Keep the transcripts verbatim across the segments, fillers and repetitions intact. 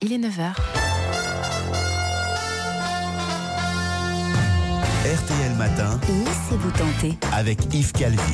il est neuf heures. R T L Matin, laissez-vous tenter avec Yves Calvi.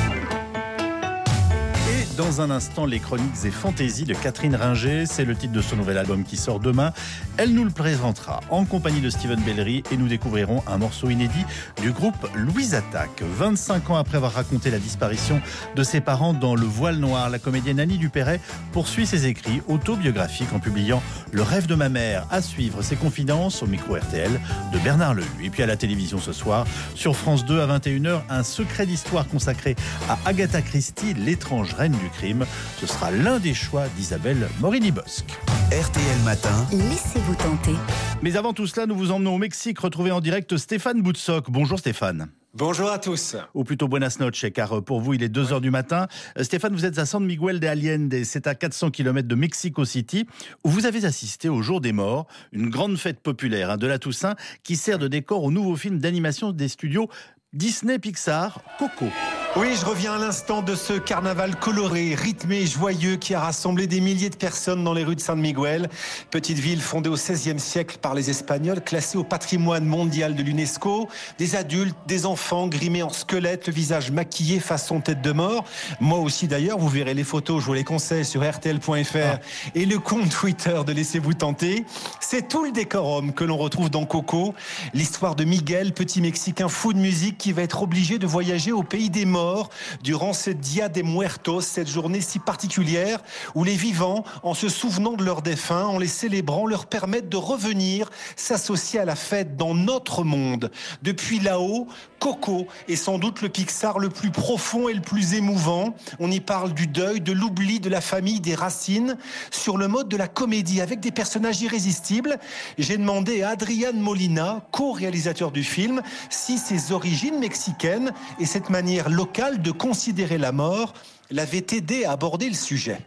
Et dans un instant, les chroniques et fantaisies de Catherine Ringer. C'est le titre de son nouvel album qui sort demain. Elle nous le présentera en compagnie de Steven Bellery et nous découvrirons un morceau inédit du groupe Louise Attaque. vingt-cinq ans après avoir raconté la disparition de ses parents dans Le Voile Noir, la comédienne Annie Dupéret poursuit ses écrits autobiographiques en publiant Le rêve de ma mère. À suivre ses confidences au micro R T L de Bernard Lehu. Et puis à la télévision ce soir, sur France deux à vingt et une heures, un secret d'histoire consacré à Agatha Christie, l'étrange reine du crime. Ce sera l'un des choix d'Isabelle Morini-Bosque. R T L Matin, laissez-vous tenter. Mais avant tout cela, nous vous emmenons au Mexique retrouver en direct Stéphane Boutsock. Bonjour Stéphane. Bonjour à tous. Ou plutôt buenas noches, car pour vous, il est deux heures du matin. Stéphane, vous êtes à San Miguel de Allende, c'est à quatre cents kilomètres de Mexico City, où vous avez assisté au Jour des Morts, une grande fête populaire hein, de la Toussaint, qui sert de décor au nouveau film d'animation des studios Disney Pixar, Coco. Oui, je reviens à l'instant de ce carnaval coloré, rythmé et joyeux qui a rassemblé des milliers de personnes dans les rues de San Miguel. Petite ville fondée au seizième siècle par les Espagnols, classée au patrimoine mondial de l'UNESCO. Des adultes, des enfants grimés en squelette, le visage maquillé façon tête de mort. Moi aussi d'ailleurs, vous verrez les photos, je vous les conseille sur R T L point F R ah. et le compte Twitter de Laissez-vous tenter. C'est tout le décorum que l'on retrouve dans Coco. L'histoire de Miguel, petit Mexicain fou de musique qui va être obligé de voyager au pays des morts durant ce Dia de Muertos, cette journée si particulière où les vivants, en se souvenant de leurs défunts, en les célébrant, leur permettent de revenir s'associer à la fête dans notre monde. Depuis là-haut, Coco est sans doute le Pixar le plus profond et le plus émouvant. On y parle du deuil, de l'oubli, de la famille, des racines, sur le mode de la comédie, avec des personnages irrésistibles. J'ai demandé à Adrián Molina, co-réalisateur du film, si ses origines mexicaines et cette manière locale de considérer la mort l'avait aidé à aborder le sujet.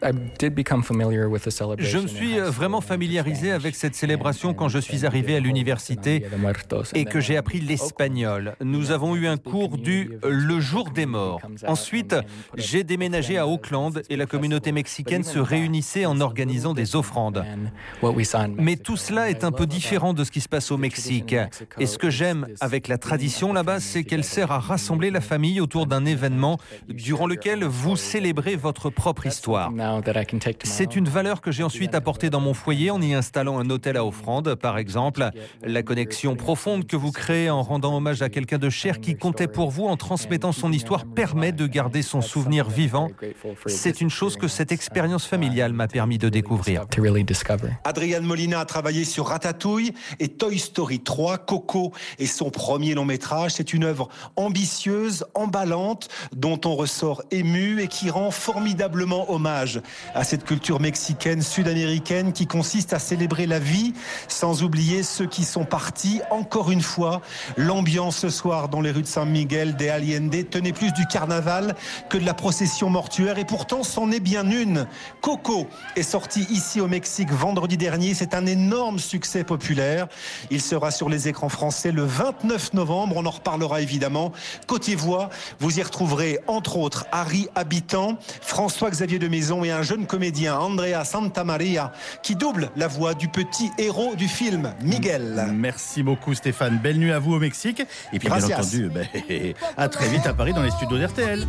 Je me suis vraiment familiarisé avec cette célébration quand je suis arrivé à l'université et que j'ai appris l'espagnol. Nous avons eu un cours du Le Jour des Morts. Ensuite, j'ai déménagé à Auckland et la communauté mexicaine se réunissait en organisant des offrandes. Mais tout cela est un peu différent de ce qui se passe au Mexique. Et ce que j'aime avec la tradition là-bas, c'est qu'elle sert à rassembler la famille autour d'un événement durant lequel vous célébrer votre propre histoire. C'est une valeur que j'ai ensuite apportée dans mon foyer en y installant un hôtel à offrande, par exemple. La connexion profonde que vous créez en rendant hommage à quelqu'un de cher qui comptait pour vous en transmettant son histoire permet de garder son souvenir vivant. C'est une chose que cette expérience familiale m'a permis de découvrir. Adrián Molina a travaillé sur Ratatouille et Toy Story trois. Coco est son premier long métrage. C'est une œuvre ambitieuse, emballante, dont on ressort ému et qui rend formidablement hommage à cette culture mexicaine, sud-américaine qui consiste à célébrer la vie sans oublier ceux qui sont partis. Encore une fois, l'ambiance ce soir dans les rues de San Miguel de Allende tenait plus du carnaval que de la procession mortuaire et pourtant c'en est bien une. Coco est sorti ici au Mexique vendredi dernier. C'est un énorme succès populaire. Il sera sur les écrans français le vingt-neuf novembre. On en reparlera évidemment. Côté voix, vous y retrouverez entre autres Harry Habitant, François-Xavier de Maison et un jeune comédien, Andrea Santamaria, qui double la voix du petit héros du film, Miguel. Merci beaucoup Stéphane, belle nuit à vous au Mexique. Et puis Gracias. Bien entendu, ben, à très vite à Paris dans les studios d'R T L.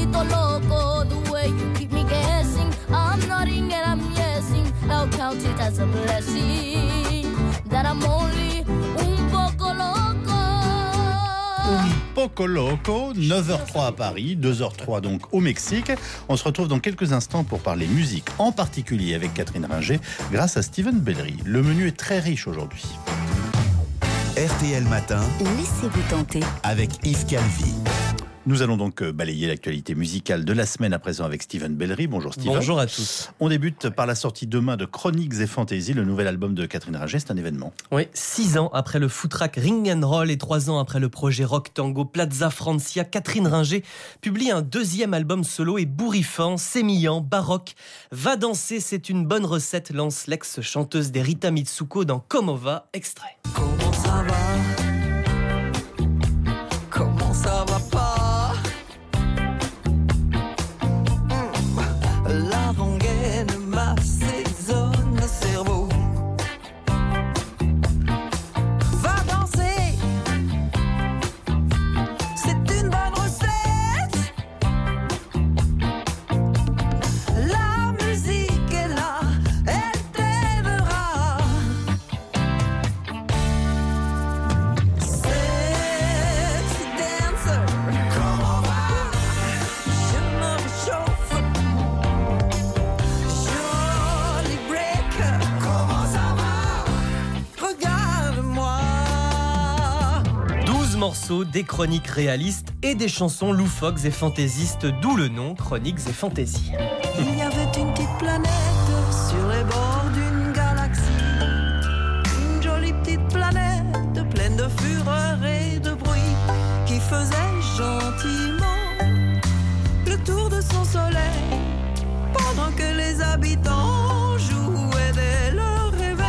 Poco Loco, neuf heures zéro trois à Paris, deux heures zéro trois donc au Mexique. On se retrouve dans quelques instants pour parler musique, en particulier avec Catherine Ringer, grâce à Steven Bellery. Le menu est très riche aujourd'hui. R T L Matin, laissez-vous tenter avec Yves Calvi. Nous allons donc balayer l'actualité musicale de la semaine à présent avec Steven Bellery. Bonjour Steven. Bonjour à tous. On débute par la sortie demain de Chroniques et Fantaisies, le nouvel album de Catherine Ringer. C'est un événement. Oui, six ans après le footrack Ring and Roll et trois ans après le projet rock tango Plaza Francia, Catherine Ringer publie un deuxième album solo ébouriffant, sémillant, baroque. Va danser, c'est une bonne recette, lance l'ex-chanteuse des Rita Mitsuko dans Como Va, extrait. Comment ça va ? Comment ça va pas ? La rengaine m'assaisonne le cerveau. morceaux, des chroniques réalistes et des chansons loufoques et fantaisistes, d'où le nom Chroniques et Fantaisies. Il y avait une petite planète sur les bords d'une galaxie, une jolie petite planète pleine de fureur et de bruit qui faisait gentiment le tour de son soleil pendant que les habitants jouaient dès leur réveil.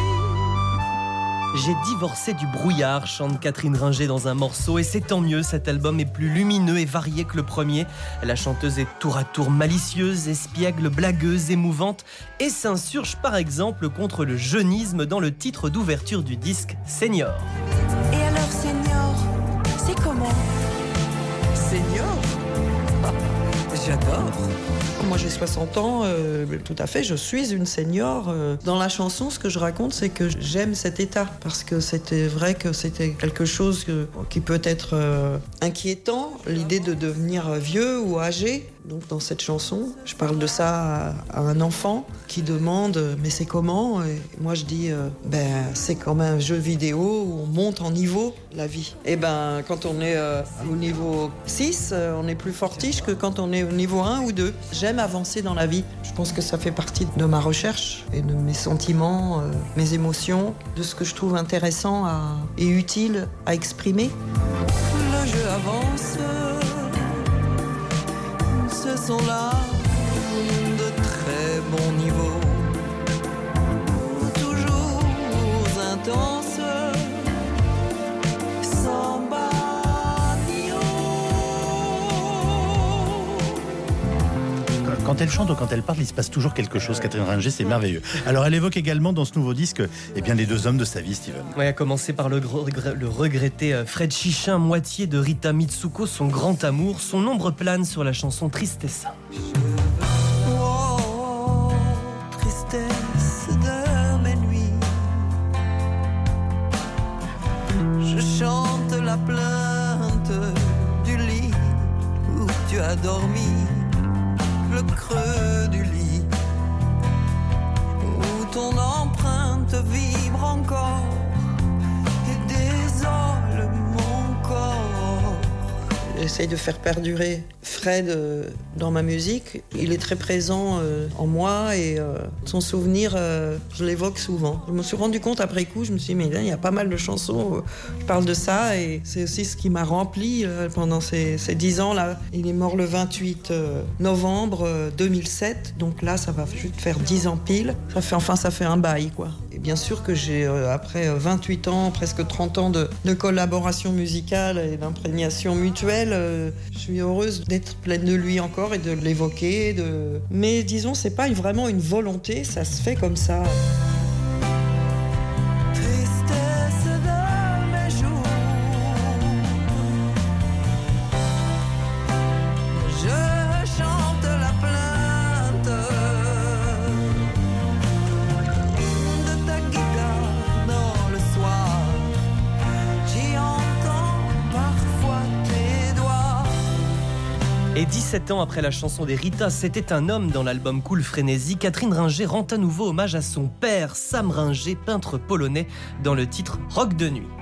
J'ai divorcé du brouillard, chante Catherine Ringer dans un morceau, et c'est tant mieux, cet album est plus lumineux et varié que le premier. La chanteuse est tour à tour malicieuse, espiègle, blagueuse, émouvante, et s'insurge par exemple contre le jeunisme dans le titre d'ouverture du disque Senior. Et alors Senior, c'est comment? Senior? J'adore. Moi j'ai soixante ans, euh, tout à fait, je suis une senior. Euh, dans la chanson, ce que je raconte, c'est que j'aime cet état. Parce que c'était vrai que c'était quelque chose que, qui peut être euh, inquiétant, l'idée de devenir vieux ou âgé. Donc dans cette chanson, je parle de ça à, à un enfant qui demande « mais c'est comment ?» Et moi je dis euh, « ben c'est comme un jeu vidéo où on monte en niveau la vie. » Et ben quand on est euh, au niveau six, euh, on est plus fortiche que quand on est au niveau un ou deux. J'aime avancer dans la vie. Je pense que ça fait partie de ma recherche et de mes sentiments, euh, mes émotions, de ce que je trouve intéressant à, et utile à exprimer. Le jeu avance. Ce sont là de très bons niveaux, toujours intenses, sans bas ni haut. Quand elle chante ou quand elle parle, il se passe toujours quelque chose, Catherine Ringer, c'est merveilleux. Alors elle évoque également dans ce nouveau disque eh bien, les deux hommes de sa vie, Steven. Oui, à commencer par le, le regretté Fred Chichin, moitié de Rita Mitsuko, son grand amour. Son ombre plane sur la chanson Tristessa. Oh, tristesse de mes nuits, je chante la plainte du lit où tu as dormi, le creux du lit où ton empreinte vibre encore et désole mon corps. J'essaye de faire perdurer Fred euh, dans ma musique. Il est très présent euh, en moi et euh, son souvenir, euh, je l'évoque souvent. Je me suis rendu compte après coup, je me suis dit, mais là, il y a pas mal de chansons euh, qui parlent de ça et c'est aussi ce qui m'a rempli euh, pendant ces, ces dix ans-là. Il est mort le vingt-huit novembre deux mille sept, donc là, ça va juste faire dix ans pile. Ça fait, enfin, ça fait un bail, quoi. Et bien sûr que j'ai, euh, après vingt-huit ans, presque trente ans de, de collaboration musicale et d'imprégnation mutuelle, euh, je suis heureuse d'être pleine de lui encore et de l'évoquer. De... Mais disons, c'est pas vraiment une volonté, ça se fait comme ça. Tristesse de mes jours, je chante la plainte de ta guitare dans le soir, j'y entends parfois tes doigts. Et dix-sept ans après la chanson des Rita, C'était un homme dans l'album Cool Frénésie, Catherine Ringer rend à nouveau hommage à son père, Sam Ringer, peintre polonais, dans le titre Rock de nuit.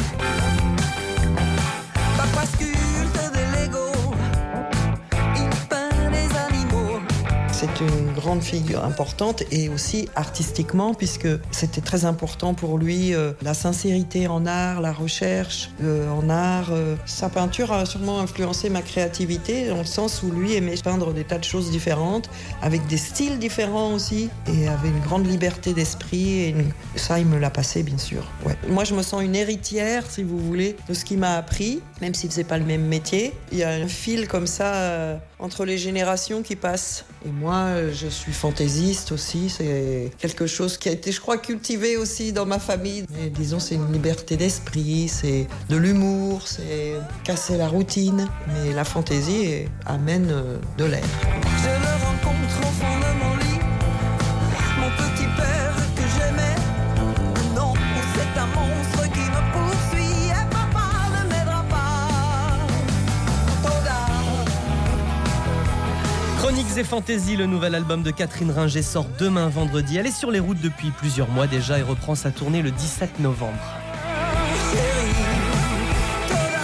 Papa sculpte des Legos, il peint des animaux. C'est une grande figure importante et aussi artistiquement, puisque c'était très important pour lui, euh, la sincérité en art, la recherche euh, en art. Euh. Sa peinture a sûrement influencé ma créativité, dans le sens où lui aimait peindre des tas de choses différentes, avec des styles différents aussi, et avait une grande liberté d'esprit. Et une... ça, il me l'a passé, bien sûr. Ouais. Moi, je me sens une héritière, si vous voulez, de ce qu'il m'a appris, même s'il ne faisait pas le même métier. Il y a un fil comme ça euh, entre les générations qui passent. Et moi, je suis fantaisiste aussi. C'est quelque chose qui a été, je crois, cultivé aussi dans ma famille. Mais disons, c'est une liberté d'esprit, c'est de l'humour, c'est casser la routine. Mais la fantaisie amène de l'air. Je le rencontre au fond de mon lit, mon petit père que j'aimais. Non, c'est un monstre qui me poursuit et papa ne m'aidera pas. Trop d'art. Chroniques et Fantaisies, le nouvel album de Catherine Ringer sort demain vendredi. Elle est sur les routes depuis plusieurs mois déjà et reprend sa tournée le dix-sept novembre. Chérie, trop d'art.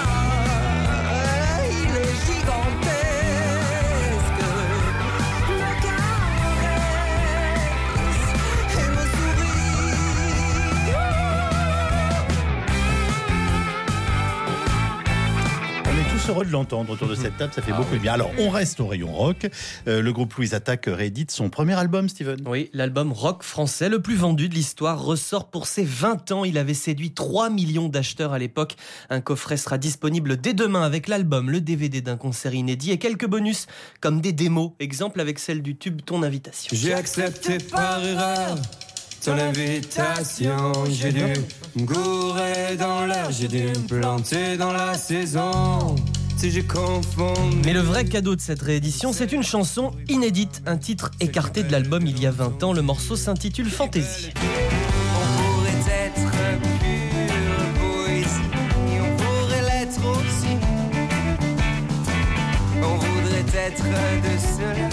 tous heureux de l'entendre autour de cette table, ça fait ah, beaucoup oui. de bien. Alors, on reste au rayon rock. Euh, le groupe Louise Attaque réédite son premier album, Steven. Oui, l'album rock français le plus vendu de l'histoire ressort pour ses vingt ans. Il avait séduit trois millions d'acheteurs à l'époque. Un coffret sera disponible dès demain avec l'album, le D V D d'un concert inédit et quelques bonus comme des démos. Exemple avec celle du tube Ton Invitation. J'ai accepté par erreur ton invitation, j'ai dû me gourer dans l'air, j'ai dû me planter dans la saison. Si j'ai confondu. Mais le vrai cadeau de cette réédition, c'est une chanson inédite, un titre écarté de l'album il y a vingt ans. Le morceau s'intitule Fantaisie. On pourrait être pure poésie, on pourrait l'être aussi. On voudrait être de ceux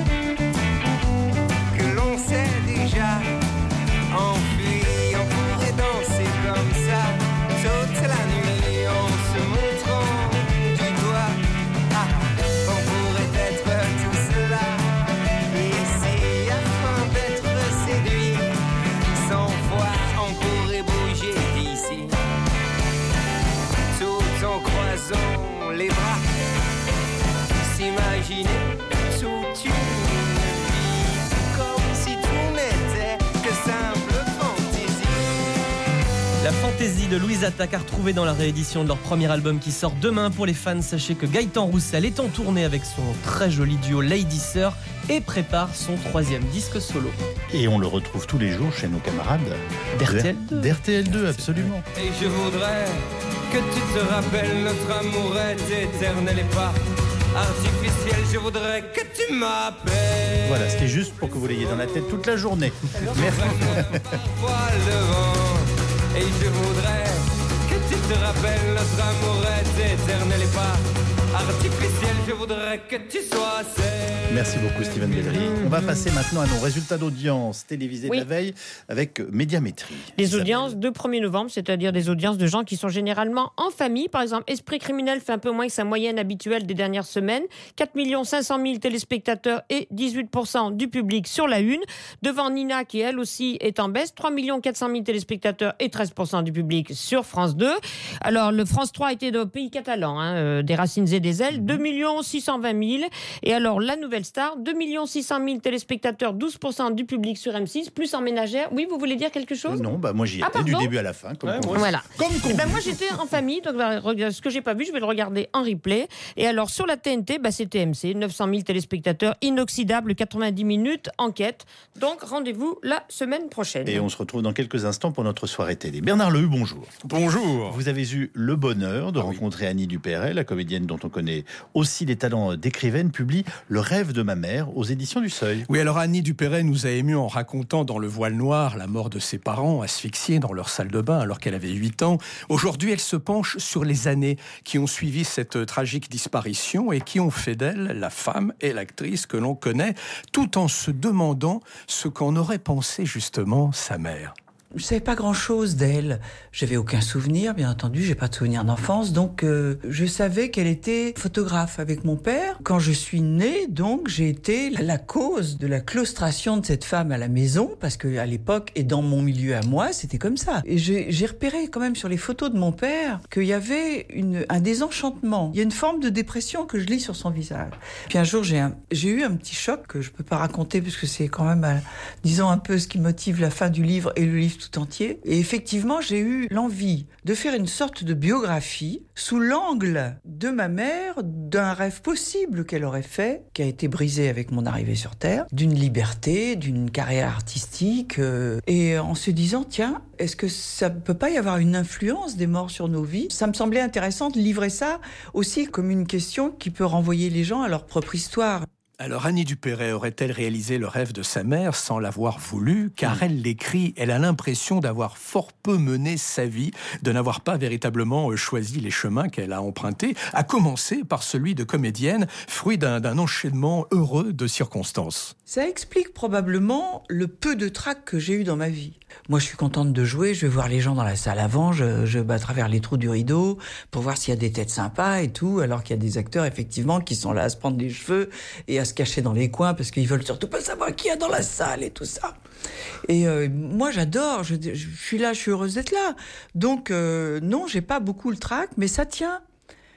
que l'on sait déjà. Enfui, on pourrait danser comme ça toute la nuit en se montrant du doigt. Ah, on pourrait être tout cela ici afin d'être séduit. Sans foi, on pourrait bouger d'ici tout en croisant les bras. S'imaginer toute une vie comme si tout n'était que simple. La fantaisie de Louise Attaque à retrouver dans la réédition de leur premier album qui sort demain. Pour les fans, sachez que Gaëtan Roussel est en tournée avec son très joli duo Lady Sir et prépare son troisième disque solo. Et on le retrouve tous les jours chez nos camarades d'R T L deux. D'R T L deux, absolument. Et je voudrais que tu te rappelles, notre amour est éternel et pas artificiel. Je voudrais que tu m'appelles. Voilà, c'était juste pour que vous l'ayez dans la tête toute la journée. Merci. Et je voudrais que tu te rappelles, notre amour est éternel et pas artificiel. Je voudrais que tu sois celle. Merci beaucoup Steven Bellery. On va passer maintenant à nos résultats d'audience télévisés oui. de la veille avec Médiamétrie. Les Isabelle. Audiences de premier novembre, c'est-à-dire des audiences de gens qui sont généralement en famille. Par exemple, Esprit criminel fait un peu moins que sa moyenne habituelle des dernières semaines. quatre millions cinq cent mille téléspectateurs et dix-huit pour cent du public sur la une. Devant Nina qui, elle aussi, est en baisse. trois millions quatre cent mille téléspectateurs et treize pour cent du public sur France deux. Alors, le France trois était de pays catalan, hein, euh, des racines et des ailes. deux millions six cent vingt mille. Et alors, la nouvelle star, deux millions six cent mille téléspectateurs, douze pour cent du public sur M six, plus en ménagère. Oui, vous voulez dire quelque chose ? euh, Non, bah moi j'y étais ah, du début à la fin. Comme ouais, voilà. Comme et ben moi j'étais en famille, donc ce que j'ai pas vu, je vais le regarder en replay. Et alors sur la T N T, bah, c'était M C, neuf cent mille téléspectateurs, inoxydable, quatre-vingt-dix minutes, enquête. Donc rendez-vous la semaine prochaine. Et on se retrouve dans quelques instants pour notre soirée télé. Bernard Lehu, bonjour. Bonjour. Vous avez eu le bonheur de ah, rencontrer oui. Annie Dupéret, la comédienne dont on connaît aussi les talents d'écrivaine, publie Le rêve de ma mère aux éditions du Seuil. Oui, alors Annie Dupéret nous a émus en racontant dans Le Voile Noir la mort de ses parents asphyxiés dans leur salle de bain alors qu'elle avait huit ans. Aujourd'hui, elle se penche sur les années qui ont suivi cette tragique disparition et qui ont fait d'elle la femme et l'actrice que l'on connaît, tout en se demandant ce qu'en aurait pensé justement sa mère. Je savais pas grand-chose d'elle. J'avais aucun souvenir, bien entendu. J'ai pas de souvenir d'enfance, donc euh, je savais qu'elle était photographe avec mon père. Quand je suis née, donc j'ai été la cause de la claustration de cette femme à la maison, parce que à l'époque et dans mon milieu à moi, c'était comme ça. Et j'ai, j'ai repéré quand même sur les photos de mon père qu'il y avait une, un désenchantement. Il y a une forme de dépression que je lis sur son visage. Puis un jour, j'ai, un, j'ai eu un petit choc que je peux pas raconter parce que c'est quand même, euh, disons un peu ce qui motive la fin du livre et le livre tout entier. Et effectivement, j'ai eu l'envie de faire une sorte de biographie sous l'angle de ma mère, d'un rêve possible qu'elle aurait fait, qui a été brisé avec mon arrivée sur Terre, d'une liberté, d'une carrière artistique, euh, et en se disant, tiens, est-ce que ça ne peut pas y avoir une influence des morts sur nos vies ? Ça me semblait intéressant de livrer ça aussi comme une question qui peut renvoyer les gens à leur propre histoire. Alors Annie Dupéret aurait-elle réalisé le rêve de sa mère sans l'avoir voulu ? Car elle l'écrit, elle a l'impression d'avoir fort peu mené sa vie, de n'avoir pas véritablement choisi les chemins qu'elle a empruntés, à commencer par celui de comédienne, fruit d'un, d'un enchaînement heureux de circonstances. Ça explique probablement le peu de trac que j'ai eu dans ma vie. Moi, je suis contente de jouer, je vais voir les gens dans la salle avant, je, je bats à travers les trous du rideau pour voir s'il y a des têtes sympas et tout, alors qu'il y a des acteurs, effectivement, qui sont là à se prendre les cheveux et à se cacher dans les coins parce qu'ils veulent surtout pas savoir qui y a dans la salle et tout ça. Et euh, moi, j'adore, je, je suis là, je suis heureuse d'être là. Donc, euh, non, j'ai pas beaucoup le trac, mais ça tient.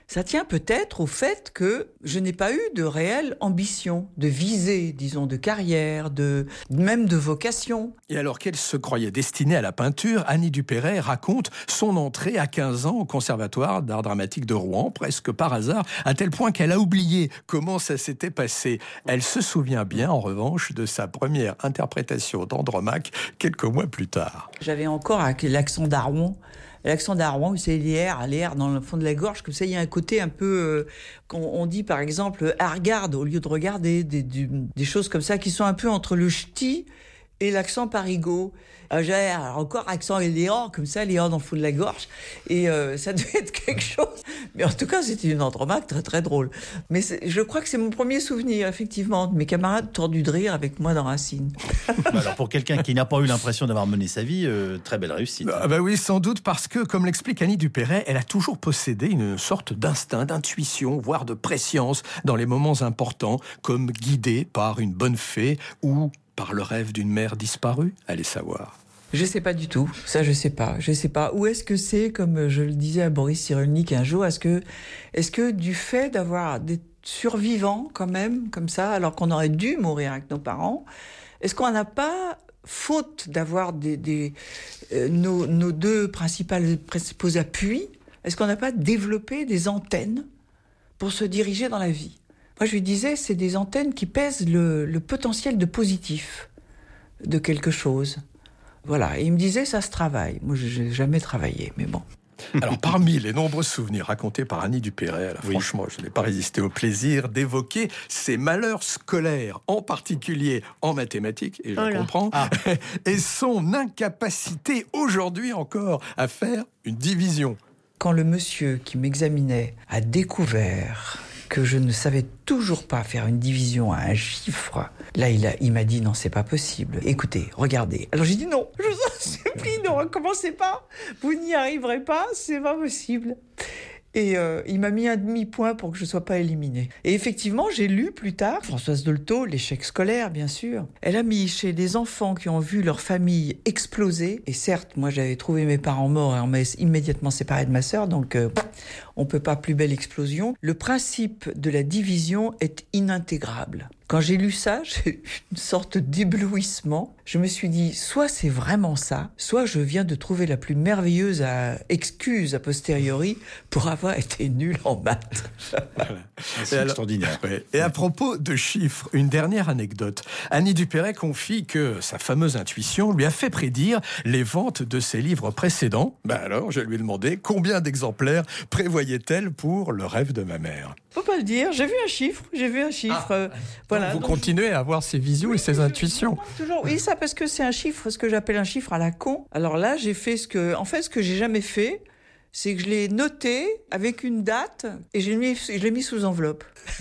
Ça tient peut-être au fait que je n'ai pas eu de réelle ambition, de visée, disons, de carrière, de même de vocation. Et alors qu'elle se croyait destinée à la peinture, Annie Dupéret raconte son entrée à quinze ans au Conservatoire d'art dramatique de Rouen, presque par hasard, à tel point qu'elle a oublié comment ça s'était passé. Elle se souvient bien, en revanche, de sa première interprétation d'Andromaque quelques mois plus tard. J'avais encore l'accent d'Arouan. L'accent d'Arouan, c'est l'air, l'air dans le fond de la gorge, comme ça, il y a un côté un peu... Euh, qu'on, on dit, par exemple, « ah, regarde », au lieu de regarder, des, des, des choses comme ça qui sont un peu entre le ch'ti et l'accent parigot. Euh, j'ai encore accent Léon, comme ça, Léon dans le fond de la gorge. Et euh, ça devait être quelque chose. Mais en tout cas, c'était une Andromaque très très drôle. Mais je crois que c'est mon premier souvenir, effectivement, de mes camarades tordus de rire avec moi dans Racine. Alors pour quelqu'un qui n'a pas eu l'impression d'avoir mené sa vie, euh, très belle réussite. Ah bah oui, sans doute parce que, comme l'explique Annie Dupéret, elle a toujours possédé une sorte d'instinct, d'intuition, voire de prescience dans les moments importants, comme guidée par une bonne fée ou par le rêve d'une mère disparue, allez savoir. Je sais pas du tout, ça je sais pas, je sais pas. Où est-ce que c'est, comme je le disais à Boris Cyrulnik un jour, est-ce que, est-ce que du fait d'avoir des survivants quand même, comme ça, alors qu'on aurait dû mourir avec nos parents, est-ce qu'on n'a pas, faute d'avoir des, des, euh, nos, nos deux principales, principaux appuis, est-ce qu'on n'a pas développé des antennes pour se diriger dans la vie ? Moi, je lui disais, c'est des antennes qui pèsent le, le potentiel de positif de quelque chose. Voilà. Et il me disait, ça se travaille. Moi, je n'ai jamais travaillé, mais bon. Alors, parmi les nombreux souvenirs racontés par Annie Dupéret, là, oui. franchement, je n'ai pas résisté au plaisir d'évoquer ses malheurs scolaires, en particulier en mathématiques, et je oh comprends, ah. et son incapacité aujourd'hui encore à faire une division. Quand le monsieur qui m'examinait a découvert que je ne savais toujours pas faire une division à un chiffre, là, il, a, il m'a dit, non, c'est pas possible. Écoutez, regardez. Alors j'ai dit, non, je vous en supplie, ne recommencez pas. Vous n'y arriverez pas, c'est pas possible. Et euh, il m'a mis un demi-point pour que je ne sois pas éliminée. Et effectivement, j'ai lu plus tard, Françoise Dolto, l'échec scolaire, bien sûr. Elle a mis chez des enfants qui ont vu leur famille exploser. Et certes, moi, j'avais trouvé mes parents morts et on m'a immédiatement séparé de ma sœur, donc euh, on ne peut pas plus belle explosion. Le principe de la division est inintégrable. Quand j'ai lu ça, j'ai eu une sorte d'éblouissement. Je me suis dit, soit c'est vraiment ça, soit je viens de trouver la plus merveilleuse à... excuse a posteriori pour avoir été nul en maths. Voilà. C'est extraordinaire. Ouais. Et à propos de chiffres, une dernière anecdote. Annie Dupéret confie que sa fameuse intuition lui a fait prédire les ventes de ses livres précédents. Ben alors, je lui ai demandé combien d'exemplaires prévoyait-elle pour Le rêve de ma mère. Faut pas le dire, j'ai vu un chiffre, j'ai vu un chiffre. Ah. Voilà. Vous donc, continuez à avoir ces visions oui, et ces intuitions. Toujours, oui, ça parce que c'est un chiffre, ce que j'appelle un chiffre à la con. Alors là, j'ai fait ce que, en fait, ce que j'ai jamais fait, c'est que je l'ai noté avec une date et je l'ai mis, je l'ai mis sous enveloppe.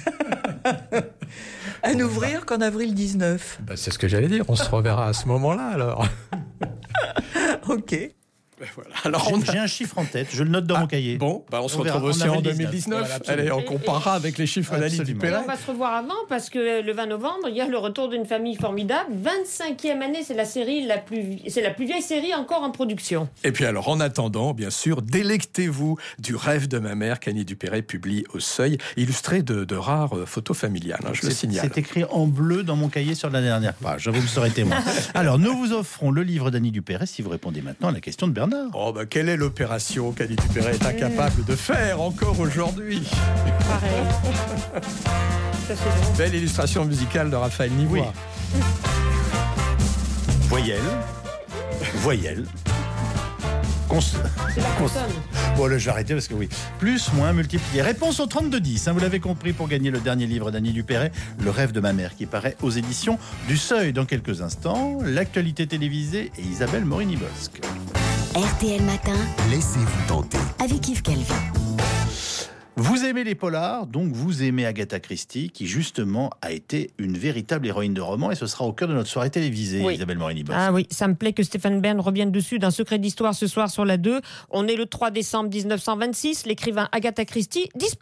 À bon, n'ouvrir bah. qu'en avril dix-neuf. Bah, c'est ce que j'allais dire, on se reverra à ce moment-là alors. Ok. Ben voilà. Alors, j'ai, a... j'ai un chiffre en tête, je le note dans ah, mon cahier. Bon, bah on se on retrouve aussi en deux mille dix-neuf. Voilà, allez, on comparera avec les chiffres d'Annie Dupéret. On va se revoir avant parce que le vingt novembre, il y a le retour d'une famille formidable. vingt-cinquième année, c'est la série la plus, c'est la plus vieille série encore en production. Et puis alors, en attendant, bien sûr, délectez-vous du rêve de ma mère qu'Annie Dupéret publie au Seuil, illustré de, de rares photos familiales. Hein, je c'est, le signale. C'est écrit en bleu dans mon cahier sur la dernière page. Vous me serez témoin. Alors, nous vous offrons le livre d'Annie Dupéret si vous répondez maintenant à la question de Bernard. Oh bah quelle est l'opération qu'Annie Dupéret est incapable de faire encore aujourd'hui? Pareil. Ça, c'est belle illustration musicale de Raphaël Nivois. Oui. Voyelle, voyelle. Cons... C'est la consonne. Bon, là, je vais arrêter parce que oui. Plus, moins, multiplier. Réponse au trente-deux dix. Hein, vous l'avez compris, pour gagner le dernier livre d'Annie Dupéret, Le rêve de ma mère, qui paraît aux éditions du Seuil. Dans quelques instants, l'actualité télévisée et Isabelle Morini-Bosque. R T L Matin, laissez-vous tenter avec Yves Calvi. Vous aimez les polars, donc vous aimez Agatha Christie, qui justement a été une véritable héroïne de roman, et ce sera au cœur de notre soirée télévisée, oui. Isabelle Morini-Bosque. Ah oui, ça me plaît que Stéphane Bern revienne dessus d'un secret d'histoire ce soir sur la deux. On est le trois décembre mille neuf cent vingt-six, l'écrivain Agatha Christie disparaît.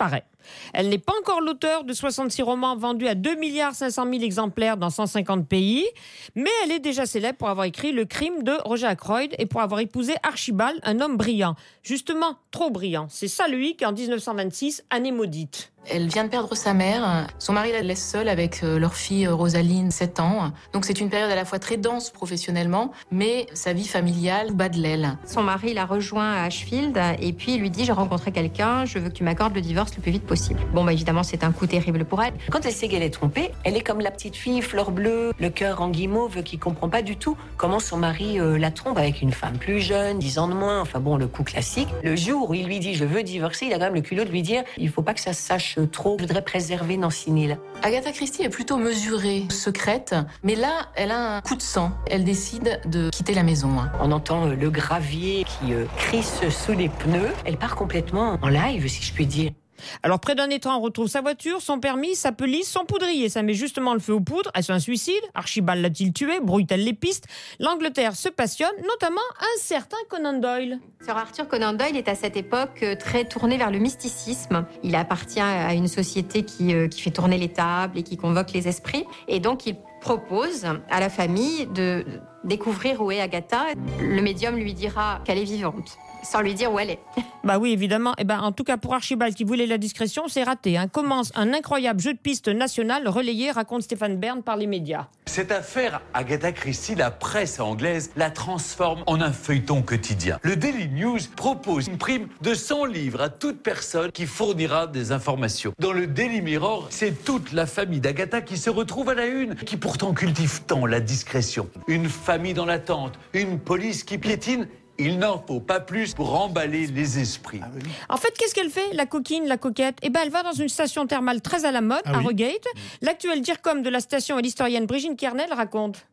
Elle n'est pas encore l'auteur de soixante-six romans vendus à deux milliards cinq cent mille exemplaires dans cent cinquante pays, mais elle est déjà célèbre pour avoir écrit Le Crime de Roger Ackroyd et pour avoir épousé Archibald, un homme brillant. Justement, trop brillant. C'est ça lui qui, en dix-neuf cent vingt-six, année maudite. Elle vient de perdre sa mère. Son mari la laisse seule avec leur fille Rosaline, sept ans. Donc c'est une période à la fois très dense professionnellement, mais sa vie familiale bat de l'aile. Son mari la rejoint à Ashfield et puis il lui dit « J'ai rencontré quelqu'un, je veux que tu m'accordes le divorce le plus vite possible ». Bon, bah évidemment, c'est un coup terrible pour elle. Quand elle sait qu'elle est trompée, elle est comme la petite fille fleur bleue, le cœur en guimauve, qui comprend pas du tout comment son mari euh, la trompe avec une femme plus jeune, dix ans de moins, enfin bon, le coup classique. Le jour où il lui dit « Je veux divorcer », il a quand même le culot de lui dire « Il faut pas que ça se sache trop, je voudrais préserver Nancy Neal ». Agatha Christie est plutôt mesurée, secrète, mais là, elle a un coup de sang. Elle décide de quitter la maison. On entend le gravier qui euh, crisse sous les pneus. Elle part complètement en live, si je puis dire. Alors, près d'un étang, on retrouve sa voiture, son permis, sa pelisse, son poudrier. Ça met justement le feu aux poudres. Est-ce un suicide? Archibald l'a-t-il tué? Brouille-t-elle les pistes? L'Angleterre se passionne, notamment un certain Conan Doyle. Sir Arthur Conan Doyle est à cette époque très tourné vers le mysticisme. Il appartient à une société qui, qui fait tourner les tables et qui convoque les esprits. Et donc, il propose à la famille de découvrir où est Agatha. Le médium lui dira qu'elle est vivante, sans lui dire où elle est. Bah oui, évidemment. Et ben, en tout cas, pour Archibald qui voulait la discrétion, c'est raté. Hein. Commence un incroyable jeu de piste national relayé, raconte Stéphane Bern, par les médias. Cette affaire Agatha Christie, la presse anglaise la transforme en un feuilleton quotidien. Le Daily News propose une prime de cent livres à toute personne qui fournira des informations. Dans le Daily Mirror, c'est toute la famille d'Agatha qui se retrouve à la une, qui pourtant cultive tant la discrétion. Une famille dans l'attente, une police qui piétine. Il n'en faut pas plus pour emballer les esprits. Ah oui. En fait, qu'est-ce qu'elle fait, la coquine, la coquette? Eh ben, elle va dans une station thermale très à la mode, ah à oui. Reigate. L'actuel DIRCOM de la station et l'historienne Brigitte Kernel raconte.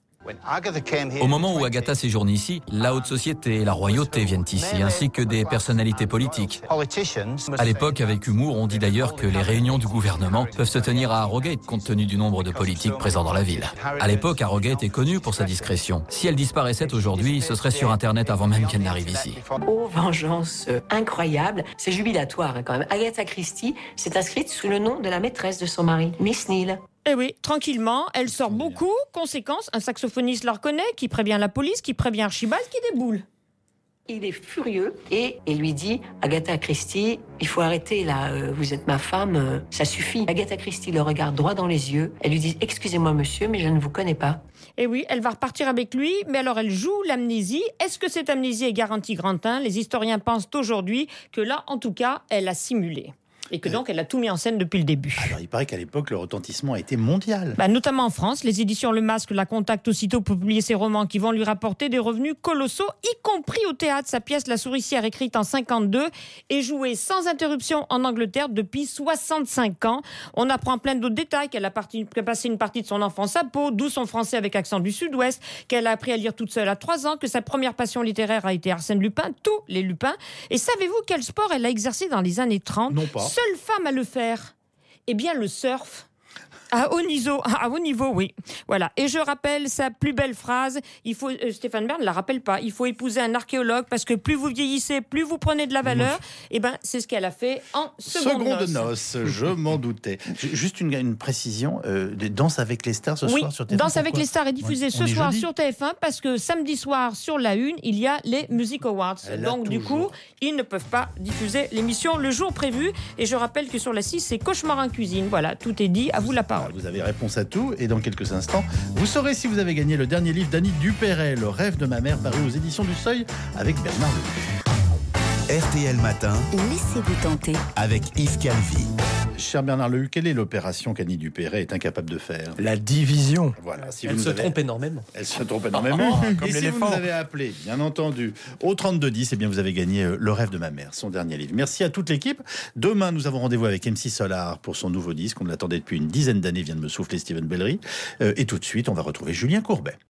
Au moment où Agatha séjourne ici, la haute société et la royauté viennent ici, ainsi que des personnalités politiques. À l'époque, avec humour, on dit d'ailleurs que les réunions du gouvernement peuvent se tenir à Harrogate, compte tenu du nombre de politiques présents dans la ville. À l'époque, Harrogate est connue pour sa discrétion. Si elle disparaissait aujourd'hui, ce serait sur Internet avant même qu'elle n'arrive ici. Oh, vengeance incroyable. C'est jubilatoire hein, quand même. Agatha Christie s'est inscrite sous le nom de la maîtresse de son mari, Miss Neal. Eh oui, tranquillement, elle sort beaucoup. Conséquence, un saxophoniste la reconnaît, qui prévient la police, qui prévient Archibald, qui déboule. Il est furieux et il lui dit « Agatha Christie, il faut arrêter là, euh, vous êtes ma femme, euh, ça suffit ». Agatha Christie le regarde droit dans les yeux. Elle lui dit « Excusez-moi monsieur, mais je ne vous connais pas ». Et oui, elle va repartir avec lui, mais alors elle joue l'amnésie. Est-ce que cette amnésie est garantie grand un? Les historiens pensent aujourd'hui que là, en tout cas, elle a simulé. Et que donc, elle a tout mis en scène depuis le début. Alors, il paraît qu'à l'époque, le retentissement a été mondial. Bah, notamment en France. Les éditions Le Masque la contactent aussitôt pour publier ses romans qui vont lui rapporter des revenus colossaux, y compris au théâtre. Sa pièce La Souricière, écrite en cinquante-deux, est jouée sans interruption en Angleterre depuis soixante-cinq ans. On apprend plein d'autres détails, qu'elle a, parti, qu'elle a passé une partie de son enfance à Pau, d'où son français avec accent du Sud-Ouest, qu'elle a appris à lire toute seule à trois ans, que sa première passion littéraire a été Arsène Lupin, tous les Lupins. Et savez-vous quel sport elle a exercé dans les années trente? Non pas. Seule femme à le faire. Eh bien, le surf. À haut niveau, à haut niveau, oui. Voilà. Et je rappelle sa plus belle phrase. Il faut, euh, Stéphane Bern ne la rappelle pas. Il faut épouser un archéologue parce que plus vous vieillissez, plus vous prenez de la valeur. Et eh ben, c'est ce qu'elle a fait en seconde, seconde noce. noce. Je m'en doutais. Juste une, une précision. Euh, Danse avec les stars ce oui, soir sur T F un. Danse avec les stars est diffusée ouais, ce soir jeudi. Sur T F un parce que samedi soir sur la une, il y a les Music Awards. Elle Donc du coup, ils ne peuvent pas diffuser l'émission le jour prévu. Et je rappelle que sur la six, c'est Cauchemar en cuisine. Voilà, tout est dit. À vous la parole. Vous avez réponse à tout et dans quelques instants, vous saurez si vous avez gagné le dernier livre d'Annie Dupéret, Le rêve de ma mère, paru aux éditions du Seuil avec Bernard Lehu. R T L Matin. Laissez-vous tenter. Avec Yves Calvi. Cher Bernard Lehu, quelle est l'opération qu'Annie Dupéret est incapable de faire? La division. Voilà. Si Elle vous se avez... trompe énormément. Elle se trompe énormément. Comme et si vous nous avez appelé, bien entendu, au trente-deux dix, eh bien vous avez gagné Le rêve de ma mère, son dernier livre. Merci à toute l'équipe. Demain, nous avons rendez-vous avec M C Solar pour son nouveau disque. On l'attendait depuis une dizaine d'années, vient de me souffler Steven Bellery. Euh, et tout de suite, on va retrouver Julien Courbet.